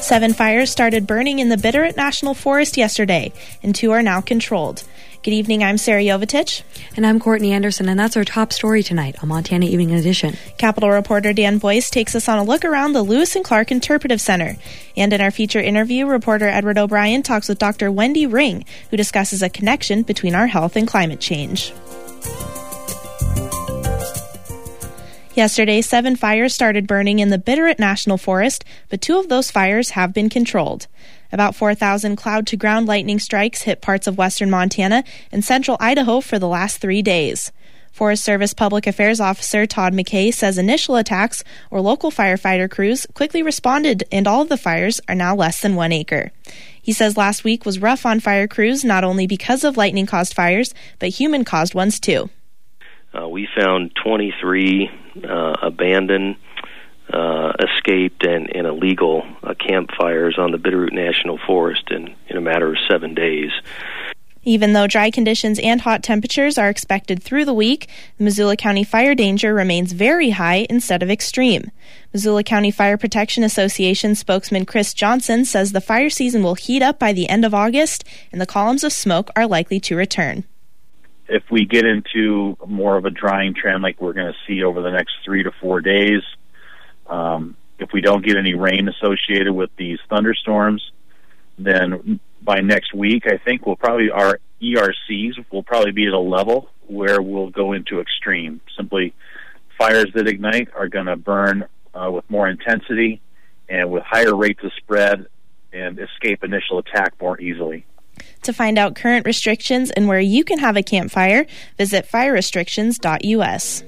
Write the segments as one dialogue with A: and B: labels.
A: 7 fires started burning in the Bitterroot National Forest yesterday, and 2 are now controlled. Good evening, I'm Sarah Jovitich.
B: And I'm Courtney Anderson, and that's our top story tonight on Montana Evening Edition.
A: Capitol reporter Dan Boyce takes us on a look around the Lewis and Clark Interpretive Center. And in our feature interview, reporter Edward O'Brien talks with Dr. Wendy Ring, who discusses a connection between our health and climate change. Yesterday, 7 fires started burning in the Bitterroot National Forest, but 2 of those fires have been controlled. About 4,000 cloud-to-ground lightning strikes hit parts of western Montana and central Idaho for the last 3 days. Forest Service Public Affairs Officer Todd McKay says initial attacks or local firefighter crews quickly responded, and all of the fires are now less than 1 acre. He says last week was rough on fire crews, not only because of lightning-caused fires, but human-caused ones too.
C: We found 23 abandoned, escaped, and illegal campfires on the Bitterroot National Forest in a matter of 7 days.
A: Even though dry conditions and hot temperatures are expected through the week, the Missoula County fire danger remains very high instead of extreme. Missoula County Fire Protection Association spokesman Chris Johnson says the fire season will heat up by the end of August, and the columns of smoke are likely to return.
D: If we get into more of a drying trend like we're going to see over the next 3 to 4 days, if we don't get any rain associated with these thunderstorms, then by next week, I think our ERCs will probably be at a level where we'll go into extreme. Simply, fires that ignite are going to burn with more intensity and with higher rates of spread and escape initial attack more easily.
A: To find out current restrictions and where you can have a campfire, visit firerestrictions.us.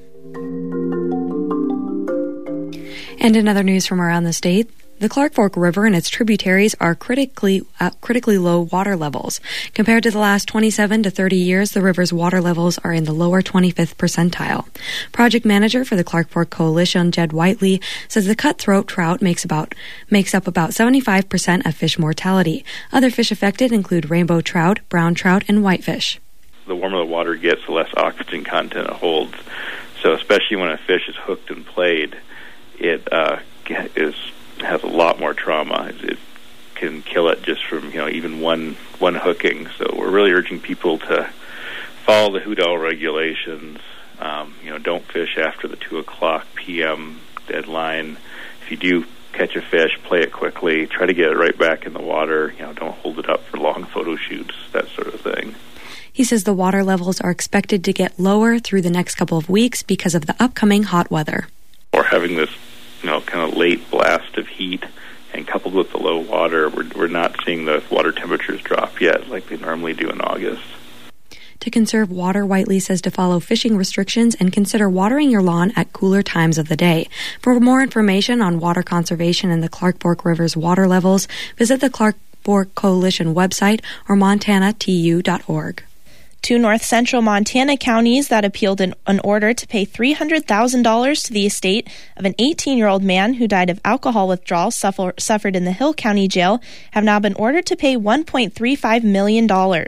B: And in other news from around the state, the Clark Fork River and its tributaries are critically low water levels. Compared to the last 27 to 30 years, the river's water levels are in the lower 25th percentile. Project manager for the Clark Fork Coalition, Jed Whiteley, says the cutthroat trout makes up about 75% of fish mortality. Other fish affected include rainbow trout, brown trout, and whitefish.
E: The warmer the water gets, the less oxygen content it holds. So especially when a fish is hooked and played, it has a lot more trauma. It can kill it just from even one hooking. So we're really urging people to follow the Hudal regulations. Don't fish after the 2:00 p.m. deadline. If you do catch a fish, play it quickly. Try to get it right back in the water. Don't hold it up for long photo shoots, that sort of thing.
B: He says the water levels are expected to get lower through the next couple of weeks because of the upcoming hot weather.
E: Or having this kind of late blast of heat, and coupled with the low water, we're not seeing the water temperatures drop yet like they normally do in August.
B: To conserve water, Whiteley says to follow fishing restrictions and consider watering your lawn at cooler times of the day. For more information on water conservation and the Clark Fork River's water levels, visit the Clark Fork Coalition website or montanatu.org.
A: 2 north-central Montana counties that appealed an order to pay $300,000 to the estate of an 18-year-old man who died of alcohol withdrawal suffered in the Hill County Jail have now been ordered to pay $1.35 million.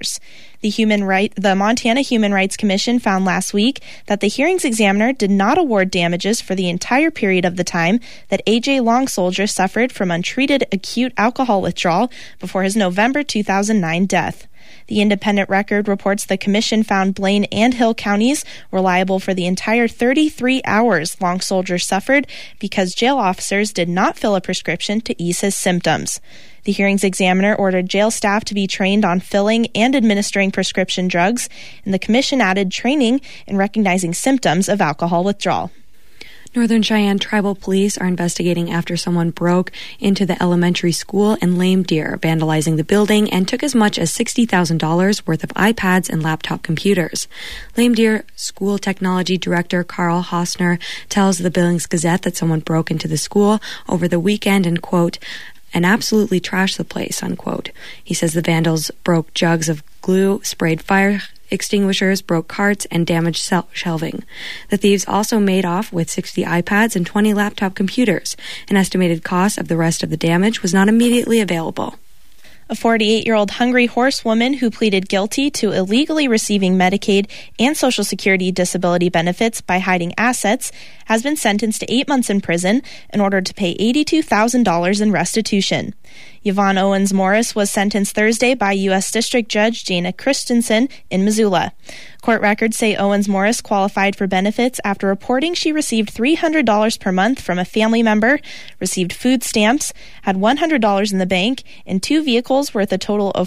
A: The Montana Human Rights Commission found last week that the hearings examiner did not award damages for the entire period of the time that A.J. Long Soldier suffered from untreated acute alcohol withdrawal before his November 2009 death. The Independent Record reports the commission found Blaine and Hill counties were liable for the entire 33 hours Long Soldier suffered because jail officers did not fill a prescription to ease his symptoms. The hearings examiner ordered jail staff to be trained on filling and administering prescription drugs, and the commission added training in recognizing symptoms of alcohol withdrawal.
B: Northern Cheyenne Tribal Police are investigating after someone broke into the elementary school in Lame Deer, vandalizing the building, and took as much as $60,000 worth of iPads and laptop computers. Lame Deer School Technology Director Carl Hosner tells the Billings Gazette that someone broke into the school over the weekend and, quote, and absolutely trashed the place, unquote. He says the vandals broke jugs of glue, sprayed fire extinguishers, broke carts, and damaged shelving. The thieves also made off with 60 iPads and 20 laptop computers. An estimated cost of the rest of the damage was not immediately available.
A: A 48-year-old Hungry Horse woman who pleaded guilty to illegally receiving Medicaid and Social Security disability benefits by hiding assets has been sentenced to 8 months in prison and ordered to pay $82,000 in restitution. Yvonne Owens Morris was sentenced Thursday by U.S. District Judge Jana Christensen in Missoula. Court records say Owens Morris qualified for benefits after reporting she received $300 per month from a family member, received food stamps, had $100 in the bank, and 2 vehicles worth a total of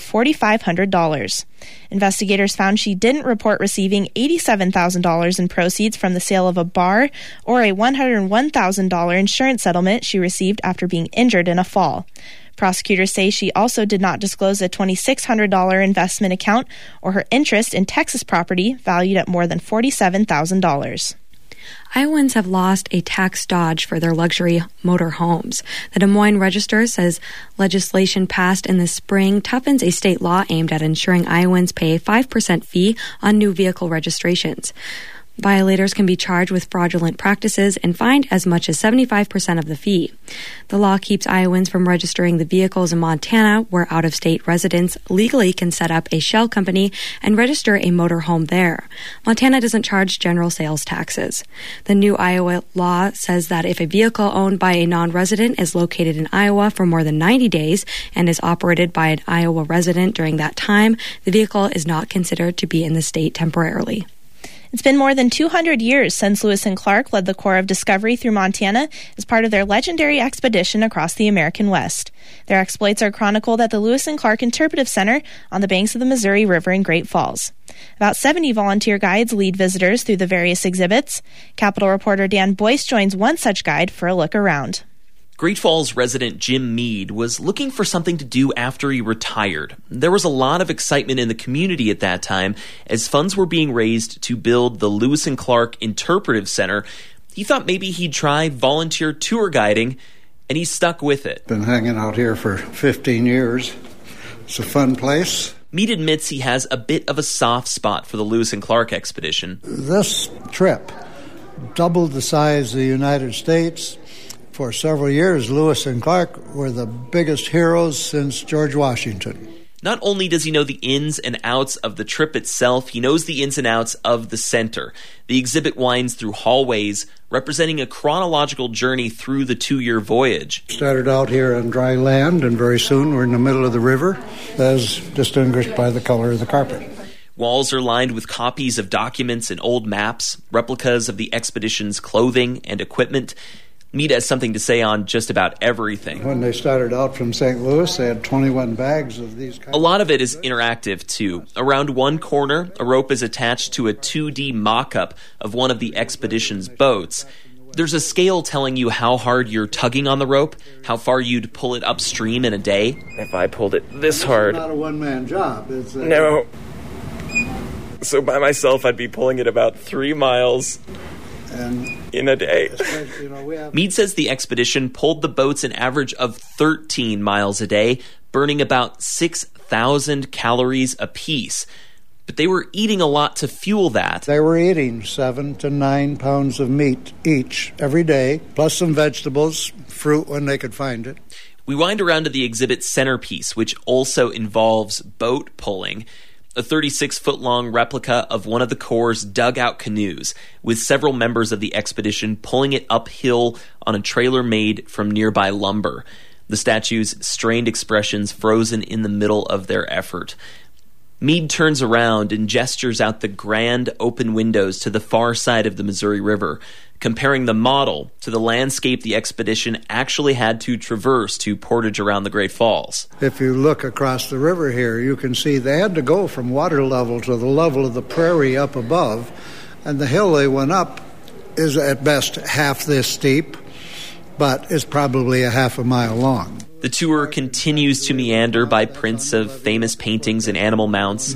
A: $4,500. Investigators found she didn't report receiving $87,000 in proceeds from the sale of a bar or a $101,000 insurance settlement she received after being injured in a fall. Prosecutors say she also did not disclose a $2,600 investment account or her interest in Texas property valued at more than $47,000.
B: Iowans have lost a tax dodge for their luxury motor homes. The Des Moines Register says legislation passed in the spring toughens a state law aimed at ensuring Iowans pay a 5% fee on new vehicle registrations. Violators can be charged with fraudulent practices and fined as much as 75% of the fee. The law keeps Iowans from registering the vehicles in Montana, where out-of-state residents legally can set up a shell company and register a motor home there. Montana doesn't charge general sales taxes. The new Iowa law says that if a vehicle owned by a non-resident is located in Iowa for more than 90 days and is operated by an Iowa resident during that time, the vehicle is not considered to be in the state temporarily.
A: It's been more than 200 years since Lewis and Clark led the Corps of Discovery through Montana as part of their legendary expedition across the American West. Their exploits are chronicled at the Lewis and Clark Interpretive Center on the banks of the Missouri River in Great Falls. About 70 volunteer guides lead visitors through the various exhibits. Capitol reporter Dan Boyce joins one such guide for a look around.
F: Great Falls resident Jim Mead was looking for something to do after he retired. There was a lot of excitement in the community at that time as funds were being raised to build the Lewis and Clark Interpretive Center. He thought maybe he'd try volunteer tour guiding, and he stuck with it.
G: Been hanging out here for 15 years. It's a fun place.
F: Mead admits he has a bit of a soft spot for the Lewis and Clark expedition.
G: This trip doubled the size of the United States. For several years, Lewis and Clark were the biggest heroes since George Washington.
F: Not only does he know the ins and outs of the trip itself, he knows the ins and outs of the center. The exhibit winds through hallways, representing a chronological journey through the 2-year voyage.
G: Started out here on dry land, and very soon we're in the middle of the river, as distinguished by the color of the carpet.
F: Walls are lined with copies of documents and old maps, replicas of the expedition's clothing and equipment. Mead has something to say on just about everything.
G: When they started out from St. Louis, they had 21 bags of these kinds.
F: A lot of it is interactive, too. Around one corner, a rope is attached to a 2D mock-up of one of the expedition's boats. There's a scale telling you how hard you're tugging on the rope, how far you'd pull it upstream in a day. If I pulled it this hard...
G: It's not a one-man job.
F: No. So by myself, I'd be pulling it about 3 miles... in a day. Mead says the expedition pulled the boats an average of 13 miles a day, burning about 6,000 calories apiece. But they were eating a lot to fuel that.
G: They were eating 7 to 9 pounds of meat each every day, plus some vegetables, fruit when they could find it.
F: We wind around to the exhibit's centerpiece, which also involves boat pulling. A 36-foot-long replica of one of the Corps' dugout canoes, with several members of the expedition pulling it uphill on a trailer made from nearby lumber. The statue's strained expressions frozen in the middle of their effort. Mead turns around and gestures out the grand open windows to the far side of the Missouri River, comparing the model to the landscape the expedition actually had to traverse to portage around the Great Falls.
G: If you look across the river here, you can see they had to go from water level to the level of the prairie up above, and the hill they went up is at best half this steep, but is probably a half a mile long.
F: The tour continues to meander by prints of famous paintings and animal mounts.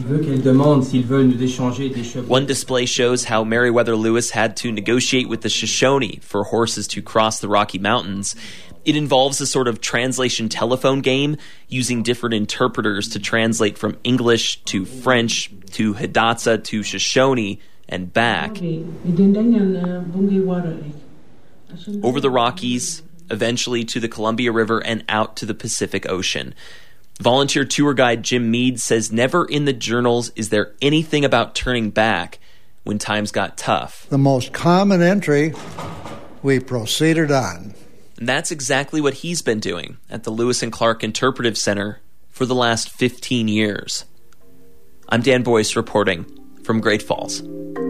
F: One display shows how Meriwether Lewis had to negotiate with the Shoshone for horses to cross the Rocky Mountains. It involves a sort of translation telephone game, using different interpreters to translate from English to French to Hidatsa to Shoshone and back. Over the Rockies, eventually to the Columbia River and out to the Pacific Ocean. Volunteer tour guide Jim Mead says never in the journals is there anything about turning back when times got tough.
G: The most common entry, we proceeded on.
F: And that's exactly what he's been doing at the Lewis and Clark Interpretive Center for the last 15 years. I'm Dan Boyce reporting from Great Falls.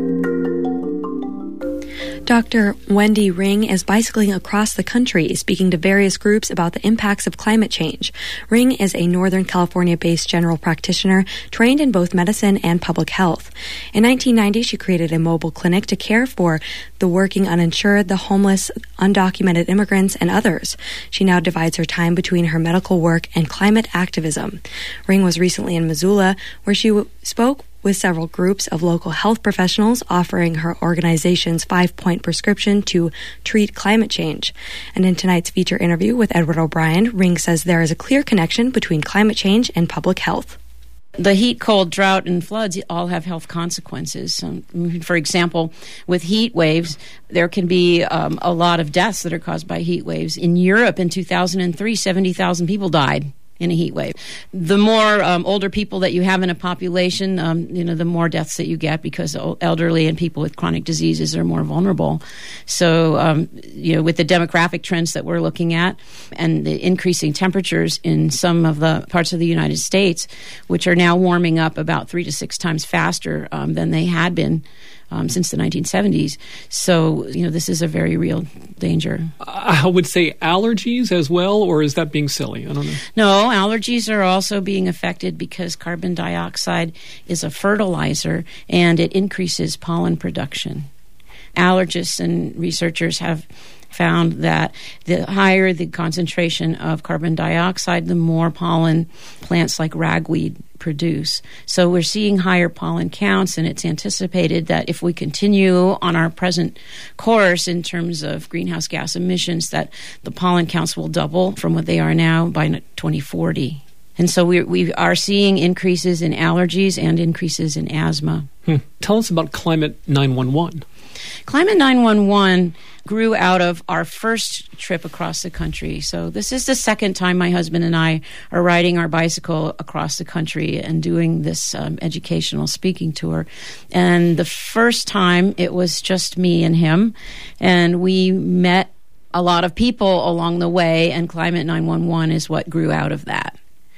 B: Dr. Wendy Ring is bicycling across the country, speaking to various groups about the impacts of climate change. Ring is a Northern California-based general practitioner trained in both medicine and public health. In 1990, she created a mobile clinic to care for the working uninsured, the homeless, undocumented immigrants, and others. She now divides her time between her medical work and climate activism. Ring was recently in Missoula, where she spoke with several groups of local health professionals offering her organization's 5-point prescription to treat climate change. And in tonight's feature interview with Edward O'Brien, Ring says there is a clear connection between climate change and public health.
H: The heat, cold, drought, and floods all have health consequences. For example, with heat waves, there can be a lot of deaths that are caused by heat waves. In Europe in 2003, 70,000 people died in a heat wave. The more older people that you have in a population, the more deaths that you get, because elderly and people with chronic diseases are more vulnerable. So, with the demographic trends that we're looking at and the increasing temperatures in some of the parts of the United States, which are now warming up about 3 to 6 times faster than they had been since the 1970s. So, this is a very real danger.
I: I would say allergies as well, or is that being silly? I don't know.
H: No, allergies are also being affected because carbon dioxide is a fertilizer and it increases pollen production. Allergists and researchers have found that the higher the concentration of carbon dioxide, the more pollen plants like ragweed produce. So we're seeing higher pollen counts, and it's anticipated that if we continue on our present course in terms of greenhouse gas emissions, that the pollen counts will double from what they are now by 2040. And so we are seeing increases in allergies and increases in asthma.
I: Tell us about Climate 911.
H: Climate 911 grew out of our first trip across the country. So this is the second time my husband and I are riding our bicycle across the country and doing this educational speaking tour. And the first time it was just me and him, and we met a lot of people along the way, and Climate 911 is what grew out of that.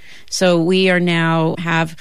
H: So we are now have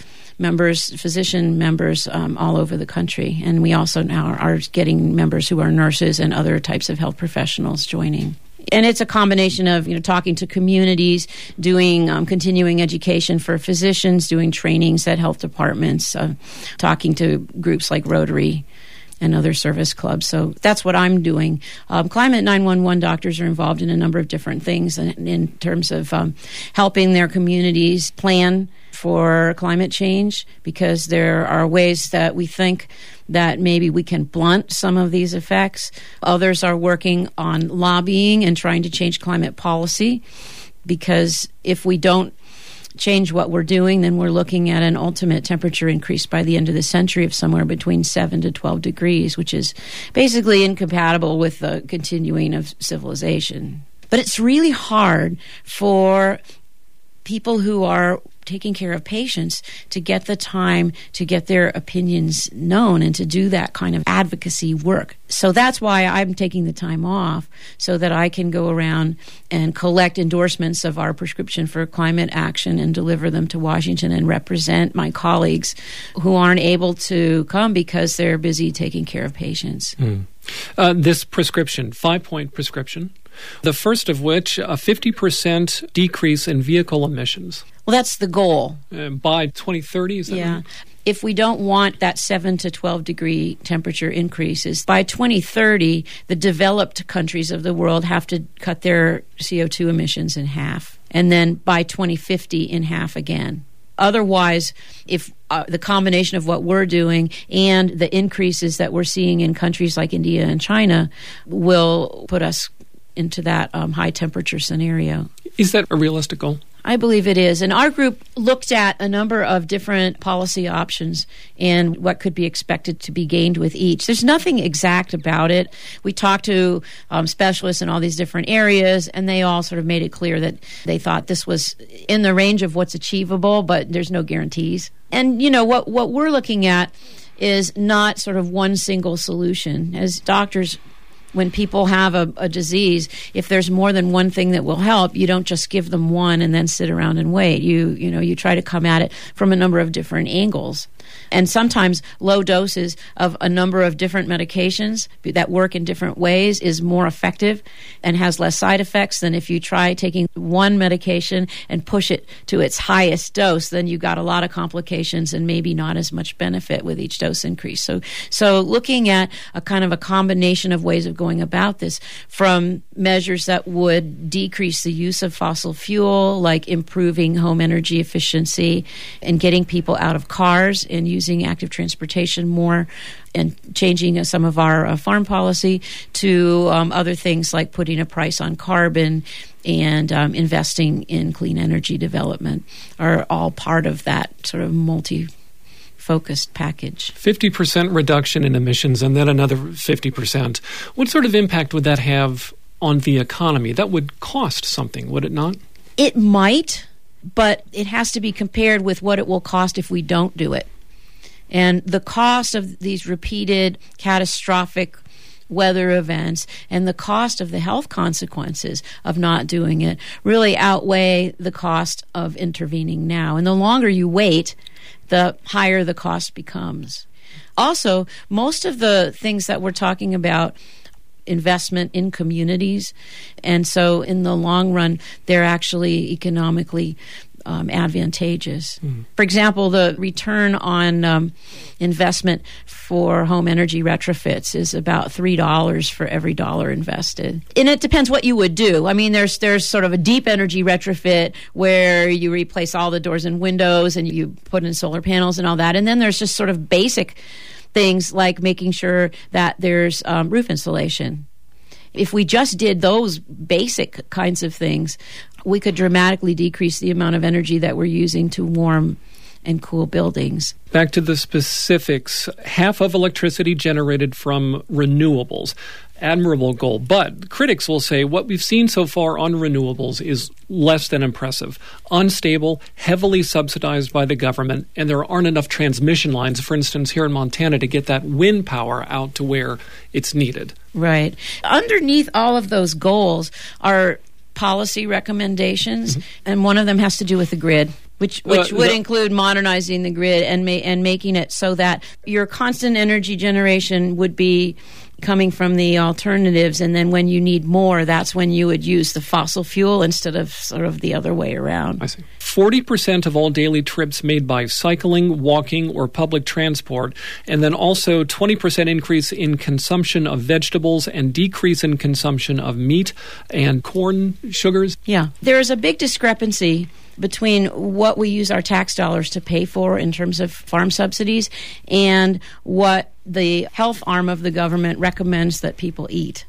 H: physician members all over the country. And we also now are getting members who are nurses and other types of health professionals joining. And it's a combination of, talking to communities, doing continuing education for physicians, doing trainings at health departments, talking to groups like Rotary and other service clubs. So that's what I'm doing. Climate 911 doctors are involved in a number of different things in terms of helping their communities plan for climate change, because there are ways that we think that maybe we can blunt some of these effects. Others are working on lobbying and trying to change climate policy, because if we don't change what we're doing, then we're looking at an ultimate temperature increase by the end of the century of somewhere between 7 to 12 degrees, which is basically incompatible with the continuing of civilization. But it's really hard for people who are taking care of patients to get the time to get their opinions known and to do that kind of advocacy work. So that's why I'm taking the time off, so that I can go around and collect endorsements of our prescription for climate action and deliver them to Washington and represent my colleagues who aren't able to come because they're busy taking care of patients.
I: This prescription, 5-point prescription, the first of which, a 50% decrease in vehicle emissions.
H: Well, that's the goal.
I: By 2030, is that right?
H: If we don't want that 7 to 12 degree temperature increases, by 2030, the developed countries of the world have to cut their CO2 emissions in half. And then by 2050, in half again. Otherwise, if the combination of what we're doing and the increases that we're seeing in countries like India and China will put us into that high temperature scenario.
I: Is that a realistic goal?
H: I believe it is. And our group looked at a number of different policy options and what could be expected to be gained with each. There's nothing exact about it. We talked to specialists in all these different areas, and they all sort of made it clear that they thought this was in the range of what's achievable, but there's no guarantees. And, what we're looking at is not sort of one single solution. As doctors, When people have a disease, if there's more than one thing that will help, you don't just give them one and then sit around and wait. You try to come at it from a number of different angles. And sometimes low doses of a number of different medications that work in different ways is more effective and has less side effects than if you try taking one medication and push it to its highest dose. Then you got a lot of complications and maybe not as much benefit with each dose increase. So looking at a kind of a combination of ways of going about this, from measures that would decrease the use of fossil fuel, like improving home energy efficiency and getting people out of cars and using active transportation more, and changing some of our farm policy, to other things like putting a price on carbon and investing in clean energy development, are all part of that sort of multi-focused package.
I: 50% reduction in emissions and then another 50%. What sort of impact would that have on the economy? That would cost something, would it not?
H: It might, but it has to be compared with what it will cost if we don't do it. And the cost of these repeated catastrophic weather events and the cost of the health consequences of not doing it really outweigh the cost of intervening now. And the longer you wait, the higher the cost becomes. Also, most of the things that we're talking about, investment in communities, and so in the long run, they're actually economically advantageous. Mm-hmm. For example, the return on investment for home energy retrofits is about $3 for every dollar invested. And it depends what you would do. I mean, there's sort of a deep energy retrofit where you replace all the doors and windows and you put in solar panels and all that. And then there's just sort of basic things like making sure that there's roof insulation. If we just did those basic kinds of things, we could dramatically decrease the amount of energy that we're using to warm and cool buildings.
I: Back to the specifics, half of electricity generated from renewables. Admirable goal. But critics will say what we've seen so far on renewables is less than impressive. Unstable, heavily subsidized by the government, and there aren't enough transmission lines, for instance, here in Montana, to get that wind power out to where it's needed.
H: Right. Underneath all of those goals are policy recommendations, and one of them has to do with the grid, which would include modernizing the grid and making it so that your constant energy generation would be coming from the alternatives, and then when you need more, that's when you would use the fossil fuel instead of sort of the other way around.
I: I see. 40% of all daily trips made by cycling, walking, or public transport, and then also 20% increase in consumption of vegetables and decrease in consumption of meat and corn sugars.
H: Yeah. There is a big discrepancy between what we use our tax dollars to pay for in terms of farm subsidies and what the health arm of the government recommends that people eat.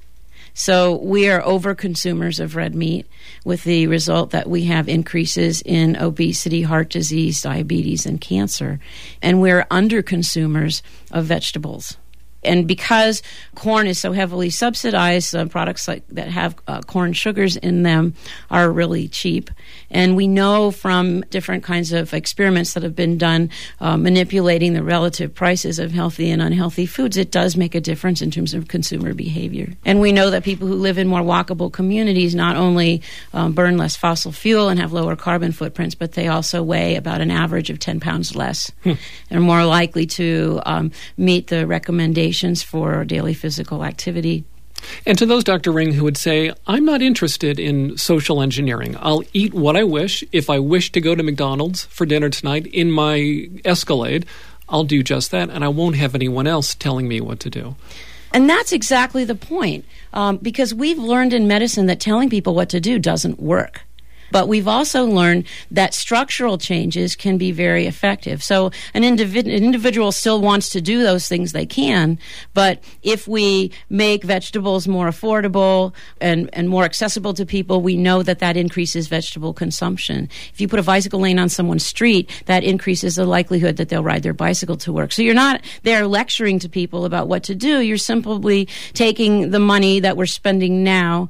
H: So we are over consumers of red meat, with the result that we have increases in obesity, heart disease, diabetes, and cancer. And we're under consumers of vegetables. And because corn is so heavily subsidized, products that have corn sugars in them are really cheap. And we know from different kinds of experiments that have been done manipulating the relative prices of healthy and unhealthy foods, it does make a difference in terms of consumer behavior. And we know that people who live in more walkable communities not only burn less fossil fuel and have lower carbon footprints, but they also weigh about an average of 10 pounds less. And are more likely to meet the recommendations for daily physical activity.
I: And to those, Dr. Ring, who would say, I'm not interested in social engineering. I'll eat what I wish. If I wish to go to McDonald's for dinner tonight in my Escalade, I'll do just that, and I won't have anyone else telling me what to do.
H: And that's exactly the point, because we've learned in medicine that telling people what to do doesn't work. But we've also learned that structural changes can be very effective. So an individual still wants to do those things they can, but if we make vegetables more affordable and more accessible to people, we know that increases vegetable consumption. If you put a bicycle lane on someone's street, that increases the likelihood that they'll ride their bicycle to work. So you're not there lecturing to people about what to do. You're simply taking the money that we're spending now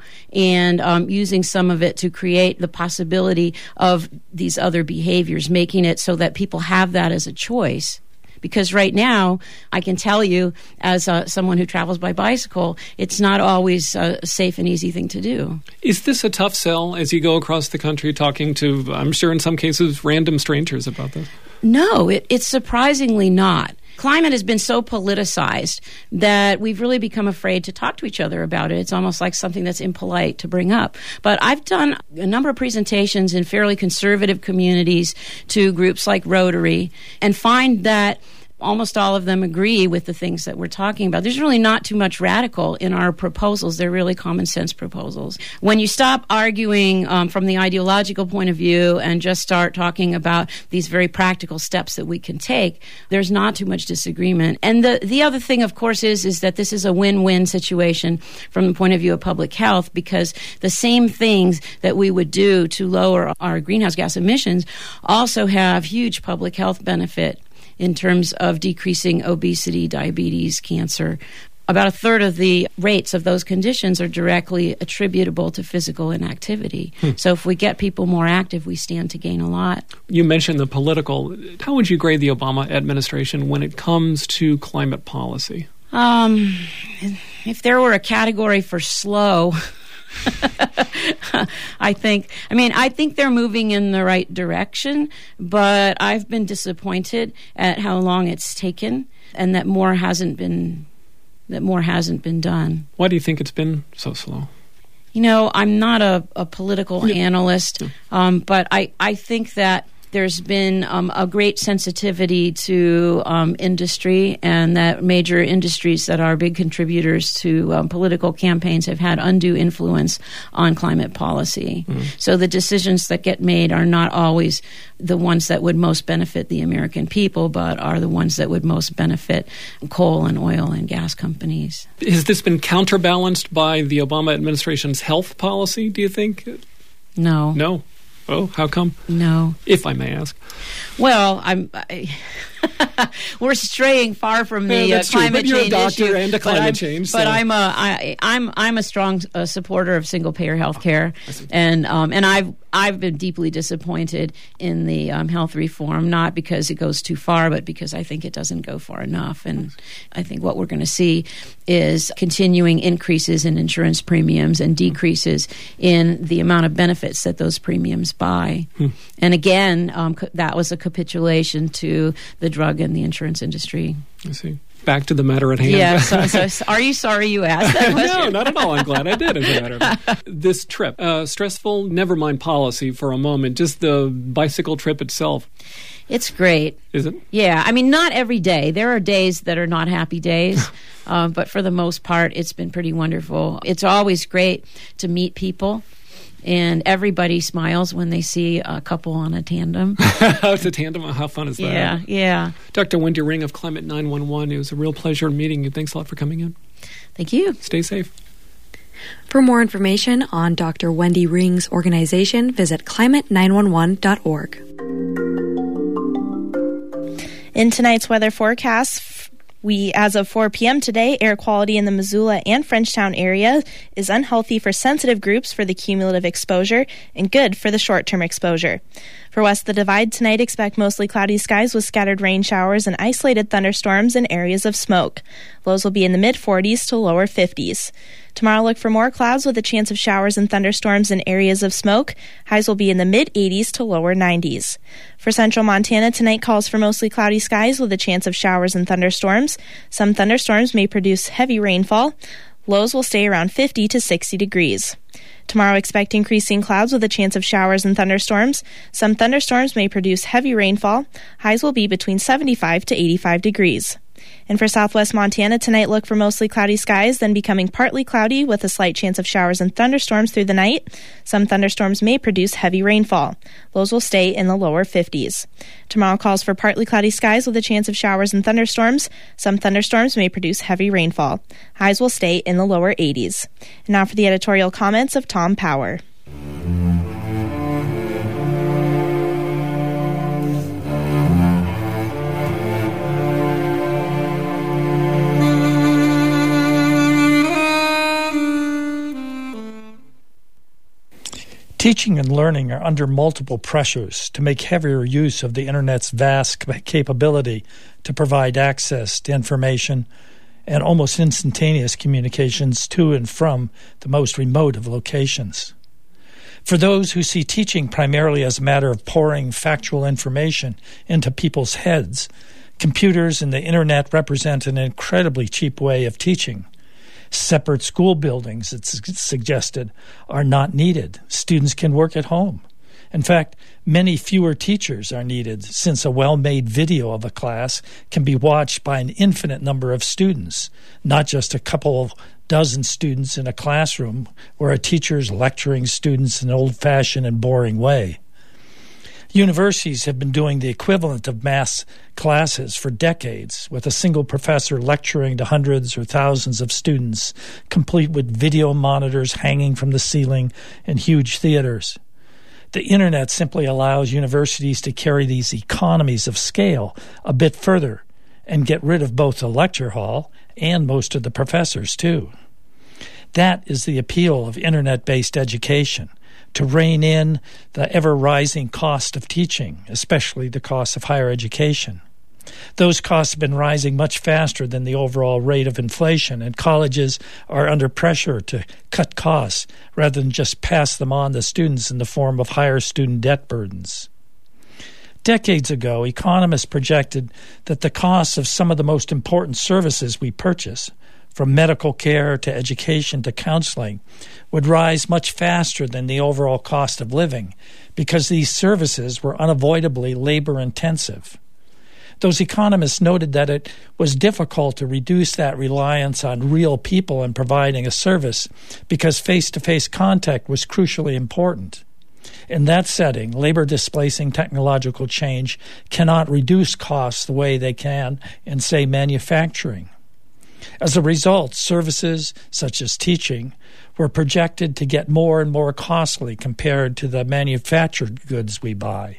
H: and using some of it to create the possibility of these other behaviors, making it so that people have that as a choice. Because right now, I can tell you, as someone who travels by bicycle, it's not always a safe and easy thing to do.
I: Is this a tough sell as you go across the country talking to, I'm sure in some cases, random strangers about this?
H: No, it's surprisingly not. Climate has been so politicized that we've really become afraid to talk to each other about it. It's almost like something that's impolite to bring up. But I've done a number of presentations in fairly conservative communities to groups like Rotary and find that almost all of them agree with the things that we're talking about. There's really not too much radical in our proposals. They're really common sense proposals. When you stop arguing from the ideological point of view and just start talking about these very practical steps that we can take, there's not too much disagreement. And the other thing, of course, is that this is a win-win situation from the point of view of public health, because the same things that we would do to lower our greenhouse gas emissions also have huge public health benefit in terms of decreasing obesity, diabetes, cancer. About a third of the rates of those conditions are directly attributable to physical inactivity. So if we get people more active, we stand to gain a lot.
I: You mentioned the political. How would you grade the Obama administration when it comes to climate policy?
H: If there were a category for slow, I think they're moving in the right direction, but I've been disappointed at how long it's taken and that more hasn't been done.
I: Why do you think it's been so slow?
H: I'm not a political analyst, but I think that there's been a great sensitivity to industry, and that major industries that are big contributors to political campaigns have had undue influence on climate policy. So the decisions that get made are not always the ones that would most benefit the American people, but are the ones that would most benefit coal and oil and gas companies.
I: Has this been counterbalanced by the Obama administration's health policy, do you think?
H: No.
I: No? Oh, how come?
H: No.
I: If I may ask.
H: Well, we're straying far from the climate change issue.
I: You're a doctor and a climate change.
H: But I'm a strong supporter of single payer health care, and I've been deeply disappointed in the health reform, not because it goes too far, but because I think it doesn't go far enough. And I think what we're going to see is continuing increases in insurance premiums and decreases in the amount of benefits that those premiums buy. And again, that was a capitulation to the drug and the insurance industry.
I: I see. Back to the matter at hand.
H: Yeah. So are you sorry you asked that question?
I: No, not at all. I'm glad I did, as a matter of fact. This trip, stressful, never mind policy for a moment, just the bicycle trip itself.
H: It's great.
I: Is it?
H: Yeah. Not every day. There are days that are not happy days, but for the most part, it's been pretty wonderful. It's always great to meet people. And everybody smiles when they see a couple on a tandem.
I: It's a tandem? How fun is that?
H: Yeah.
I: Dr. Wendy Ring of Climate 911, it was a real pleasure meeting you. Thanks a lot for coming in.
H: Thank you.
I: Stay safe.
B: For more information on Dr. Wendy Ring's organization, visit climate911.org.
A: In tonight's weather forecast, as of 4 p.m. today, air quality in the Missoula and Frenchtown area is unhealthy for sensitive groups for the cumulative exposure and good for the short-term exposure. For west of the Divide tonight, expect mostly cloudy skies with scattered rain showers and isolated thunderstorms and areas of smoke. Lows will be in the mid-40s to lower 50s. Tomorrow, look for more clouds with a chance of showers and thunderstorms and areas of smoke. Highs will be in the mid-80s to lower 90s. For central Montana, tonight calls for mostly cloudy skies with a chance of showers and thunderstorms. Some thunderstorms may produce heavy rainfall. Lows will stay around 50 to 60 degrees. Tomorrow, expect increasing clouds with a chance of showers and thunderstorms. Some thunderstorms may produce heavy rainfall. Highs will be between 75 to 85 degrees. And for southwest Montana, tonight look for mostly cloudy skies, then becoming partly cloudy with a slight chance of showers and thunderstorms through the night. Some thunderstorms may produce heavy rainfall. Lows will stay in the lower 50s. Tomorrow calls for partly cloudy skies with a chance of showers and thunderstorms. Some thunderstorms may produce heavy rainfall. Highs will stay in the lower 80s. And now for the editorial comments of Tom Power.
J: Teaching and learning are under multiple pressures to make heavier use of the Internet's vast capability to provide access to information and almost instantaneous communications to and from the most remote of locations. For those who see teaching primarily as a matter of pouring factual information into people's heads, computers and the Internet represent an incredibly cheap way of teaching. Separate school buildings, it's suggested, are not needed. Students can work at home. In fact, many fewer teachers are needed, since a well-made video of a class can be watched by an infinite number of students, not just a couple of dozen students in a classroom where a teacher is lecturing students in an old-fashioned and boring way. Universities have been doing the equivalent of math classes for decades, with a single professor lecturing to hundreds or thousands of students, complete with video monitors hanging from the ceiling in huge theaters. The Internet simply allows universities to carry these economies of scale a bit further and get rid of both the lecture hall and most of the professors, too. That is the appeal of Internet-based education, to rein in the ever-rising cost of teaching, especially the cost of higher education. Those costs have been rising much faster than the overall rate of inflation, and colleges are under pressure to cut costs rather than just pass them on to students in the form of higher student debt burdens. Decades ago, economists projected that the costs of some of the most important services we purchase, from medical care to education to counseling, would rise much faster than the overall cost of living because these services were unavoidably labor-intensive. Those economists noted that it was difficult to reduce that reliance on real people in providing a service because face-to-face contact was crucially important. In that setting, labor-displacing technological change cannot reduce costs the way they can in, say, manufacturing. As a result, services such as teaching were projected to get more and more costly compared to the manufactured goods we buy.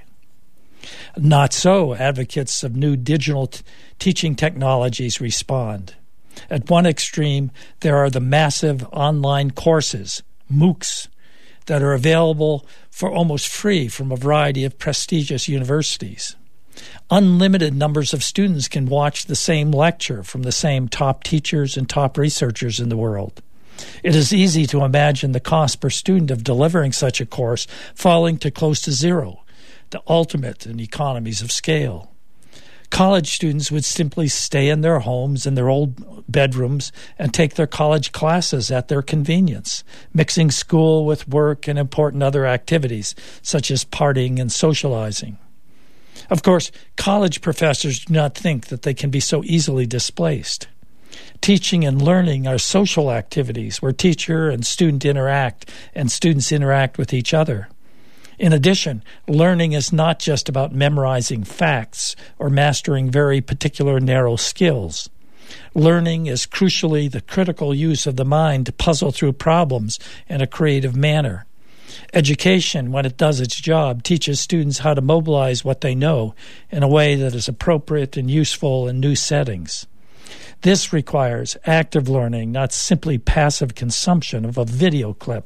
J: Not so, advocates of new digital teaching technologies respond. At one extreme, there are the massive online courses, MOOCs, that are available for almost free from a variety of prestigious universities. Unlimited numbers of students can watch the same lecture from the same top teachers and top researchers in the world. It is easy to imagine the cost per student of delivering such a course falling to close to zero, the ultimate in economies of scale. College students would simply stay in their homes, in their old bedrooms, and take their college classes at their convenience, mixing school with work and important other activities, such as partying and socializing. Of course, college professors do not think that they can be so easily displaced. Teaching and learning are social activities where teacher and student interact and students interact with each other. In addition, learning is not just about memorizing facts or mastering very particular narrow skills. Learning is crucially the critical use of the mind to puzzle through problems in a creative manner. Education, when it does its job, teaches students how to mobilize what they know in a way that is appropriate and useful in new settings. This requires active learning, not simply passive consumption of a video clip.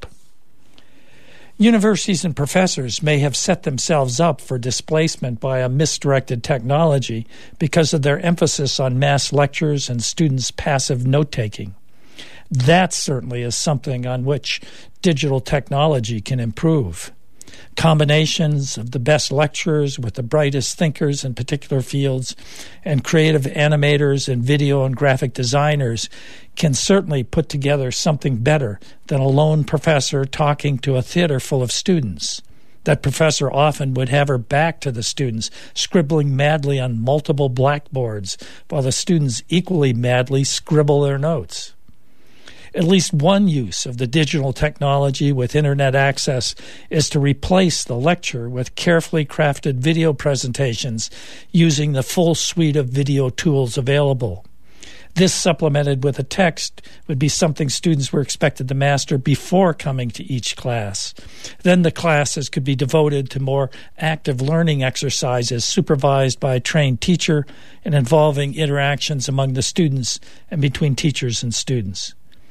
J: Universities and professors may have set themselves up for displacement by a misdirected technology because of their emphasis on mass lectures and students' passive note-taking. That certainly is something on which digital technology can improve. Combinations of the best lecturers with the brightest thinkers in particular fields and creative animators and video and graphic designers can certainly put together something better than a lone professor talking to a theater full of students. That professor often would have her back to the students, scribbling madly on multiple blackboards, while the students equally madly scribble their notes. At least one use of the digital technology with Internet access is to replace the lecture with carefully crafted video presentations using the full suite of video tools available. This, supplemented with a text, would be something students were expected to master before coming to each class. Then the classes could be devoted to more active learning exercises supervised by a trained teacher and involving interactions among the students and between teachers and students.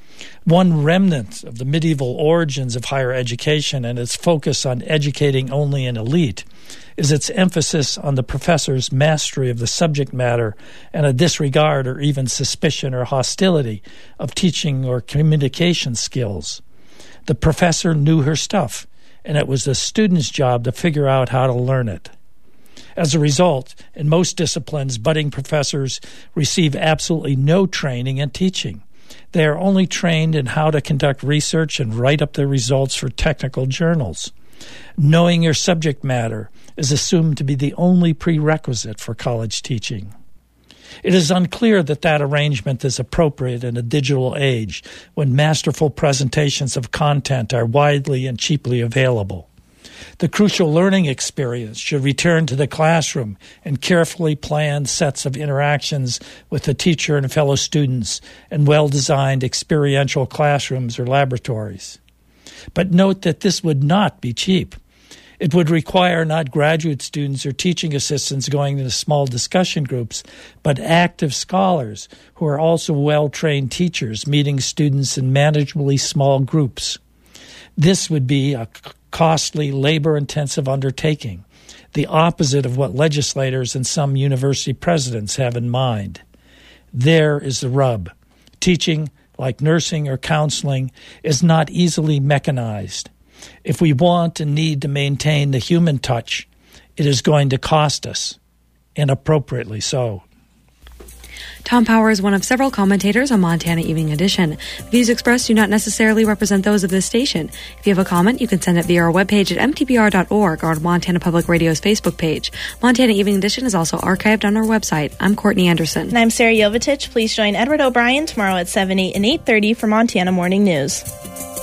J: One remnant of the medieval origins of higher education and its focus on educating only an elite is its emphasis on the professor's mastery of the subject matter and a disregard or even suspicion or hostility of teaching or communication skills. The professor knew her stuff, and it was the student's job to figure out how to learn it. As a result, in most disciplines, budding professors receive absolutely no training in teaching. They are only trained in how to conduct research and write up their results for technical journals. Knowing your subject matter is assumed to be the only prerequisite for college teaching. It is unclear that arrangement is appropriate in a digital age when masterful presentations of content are widely and cheaply available. The crucial learning experience should return to the classroom and carefully planned sets of interactions with the teacher and fellow students and well-designed experiential classrooms or laboratories. But note that this would not be cheap. It would require not graduate students or teaching assistants going into small discussion groups, but active scholars who are also well-trained teachers meeting students in manageably small groups. This would be a costly, labor-intensive undertaking, the opposite of what legislators and some university presidents have in mind. There is the rub. Teaching, like nursing or counseling, is not easily mechanized. If we want and need to maintain the human touch, it is going to cost us, and appropriately so.
B: Tom Power is one of several commentators on Montana Evening Edition. The views expressed do not necessarily represent those of this station. If you have a comment, you can send it via our webpage at mtbr.org or on Montana Public Radio's Facebook page. Montana Evening Edition is also archived on our website. I'm Courtney Anderson.
A: And I'm Sarah Jovitich. Please join Edward O'Brien tomorrow at 7, 8, and 8:30 for Montana Morning News.